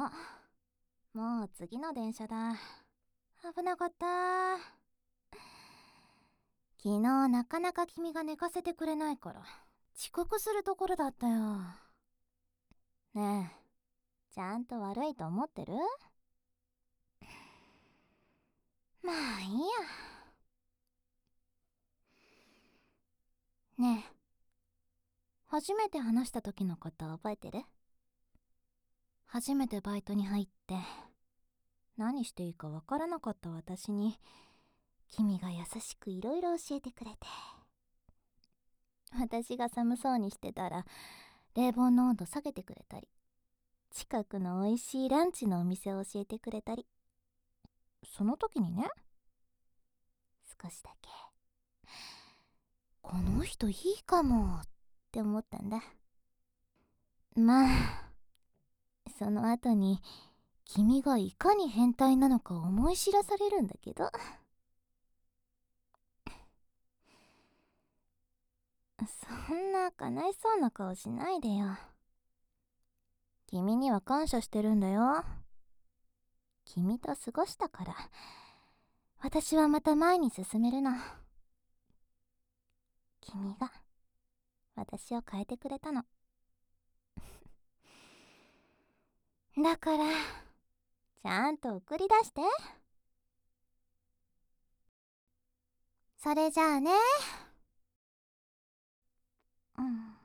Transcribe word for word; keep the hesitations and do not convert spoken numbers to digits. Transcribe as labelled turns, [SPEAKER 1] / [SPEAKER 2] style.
[SPEAKER 1] あ、もう次の電車だ。危なかった。昨日なかなか君が寝かせてくれないから遅刻するところだったよ。ねえ、ちゃんと悪いと思ってる？まあいいや。ねえ、初めて話した時のこと覚えてる？初めてバイトに入って何していいかわからなかった私に君が優しくいろいろ教えてくれて、私が寒そうにしてたら冷房の温度下げてくれたり、近くの美味しいランチのお店を教えてくれたり、その時にね、少しだけこの人いいかもって思ったんだ。まあその後に君がいかに変態なのか思い知らされるんだけど、そんな悲しそうな顔しないでよ。君には感謝してるんだよ。君と過ごしたから私はまた前に進めるの。君が私を変えてくれたの。だからちゃんと送り出して。それじゃあね。うん。